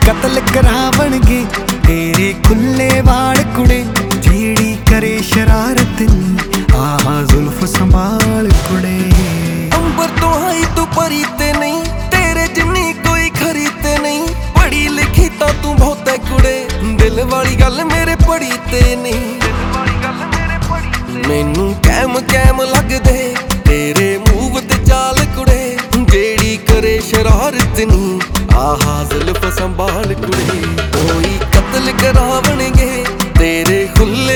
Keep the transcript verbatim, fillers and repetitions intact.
कतल करावणगे तेरे खुले वाल कुड़े, जेड़ी करे शरारत नी आहा जुल्फ संभाल कुड़े। अंबर तो आई तू परी ते नहीं, तेरे जिन्नी कोई खरी ते नहीं, पढ़ी लिखी तो तू बहुत है कुड़े, दिल वाली गल मेरे पढ़ी ते नहीं। मैनू कैम कैम लगदे तेरे मूव ते चाल कुड़े, जेड़ी करे शरारत नी आहा जुल्फ संभाल कुड़े। कोई कतल करावणगे तेरे खुले